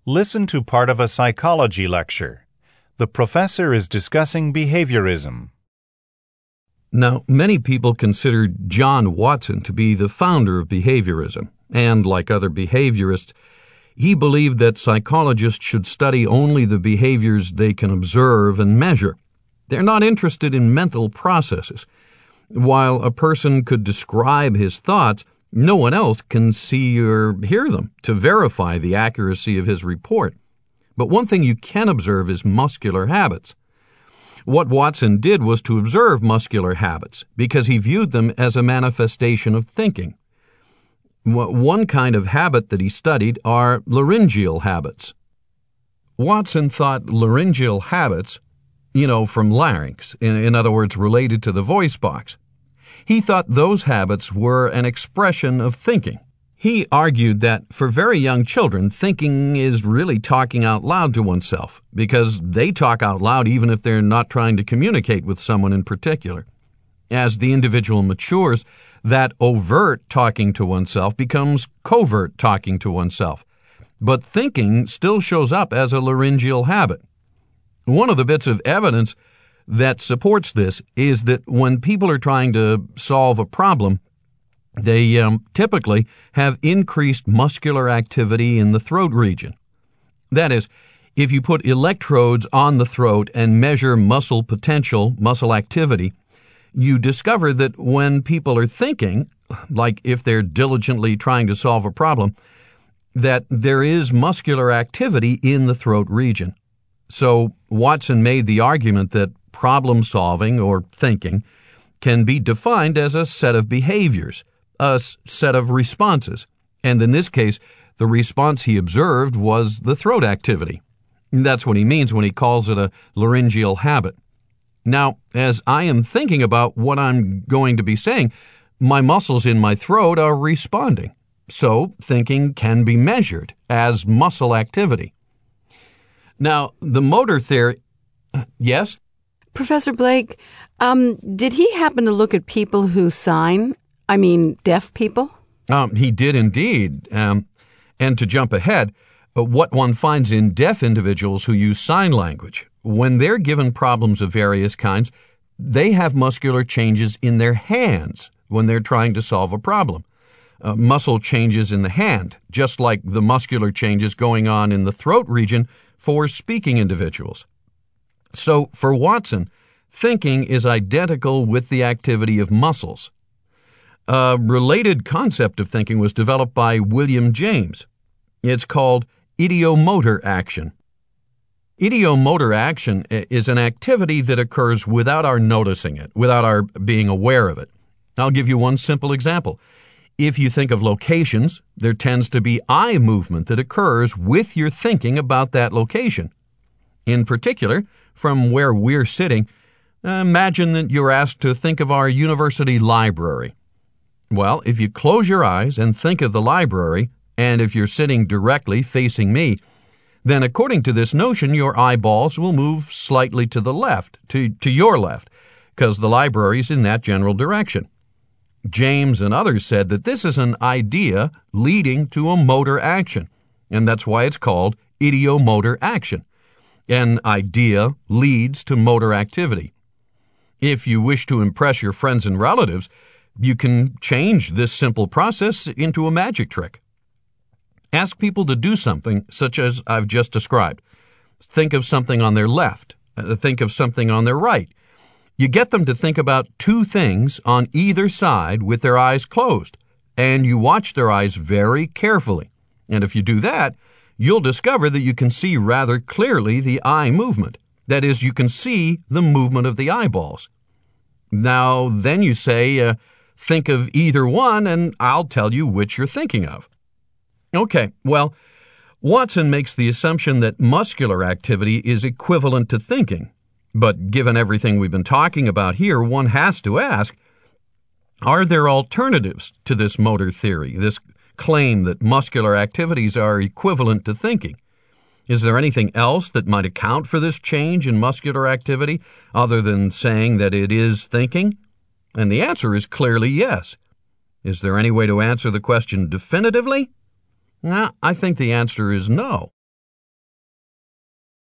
Listen to part of a psychology lecture. The professor is discussing behaviorism. Now, many people consider John Watson to be the founder of behaviorism, and like other behaviorists, he believed that psychologists should study only the behaviors they can observe and measure. They're not interested in mental processes. While a person could describe his thoughts, no one else can see or hear them to verify the accuracy of his report. But one thing you can observe is muscular habits. What Watson did was to observe muscular habits because he viewed them as a manifestation of thinking. One kind of habit that he studied are laryngeal habits. Watson thought laryngeal habits, from larynx, in other words, related to the voice box. He thought those habits were an expression of thinking. He argued that for very young children, thinking is really talking out loud to oneself, because they talk out loud even if they're not trying to communicate with someone in particular. As the individual matures, that overt talking to oneself becomes covert talking to oneself. But thinking still shows up as a laryngeal habit. One of the bits of evidence that supports this is that when people are trying to solve a problem, they typically have increased muscular activity in the throat region. That is, if you put electrodes on the throat and measure muscle potential, muscle activity, you discover that when people are thinking, like if they're diligently trying to solve a problem, that there is muscular activity in the throat region. So Watson made the argument that problem-solving, or thinking, can be defined as a set of behaviors, a set of responses. And in this case, the response he observed was the throat activity. That's what he means when he calls it a laryngeal habit. Now, as I am thinking about what I'm going to be saying, my muscles in my throat are responding. So thinking can be measured as muscle activity. Now, the motor theory... Yes? Professor Blake, did he happen to look at people who sign? Deaf people? He did indeed. And to jump ahead, what one finds in deaf individuals who use sign language, when they're given problems of various kinds, they have muscular changes in their hands when they're trying to solve a problem. Muscle changes in the hand, just like the muscular changes going on in the throat region for speaking individuals. So, for Watson, thinking is identical with the activity of muscles. A related concept of thinking was developed by William James. It's called ideomotor action. Ideomotor action is an activity that occurs without our noticing it, without our being aware of it. I'll give you one simple example. If you think of locations, there tends to be eye movement that occurs with your thinking about that location. In particular, from where we're sitting, imagine that you're asked to think of our university library. Well, if you close your eyes and think of the library, and if you're sitting directly facing me, then according to this notion, your eyeballs will move slightly to the left, to your left, because the library's in that general direction. James and others said that this is an idea leading to a motor action, and that's why it's called ideomotor action. An idea leads to motor activity. If you wish to impress your friends and relatives, you can change this simple process into a magic trick. Ask people to do something such as I've just described. Think of something on their left. Think of something on their right. You get them to think about two things on either side with their eyes closed, and you watch their eyes very carefully. And if you do that, you'll discover that you can see rather clearly the eye movement. That is, you can see the movement of the eyeballs. Now, then you say, think of either one, and I'll tell you which you're thinking of. Okay, well, Watson makes the assumption that muscular activity is equivalent to thinking. But given everything we've been talking about here, one has to ask, are there alternatives to this motor theory, this claim that muscular activities are equivalent to thinking? Is there anything else that might account for this change in muscular activity other than saying that it is thinking? And the answer is clearly yes. Is there any way to answer the question definitively? I think the answer is no.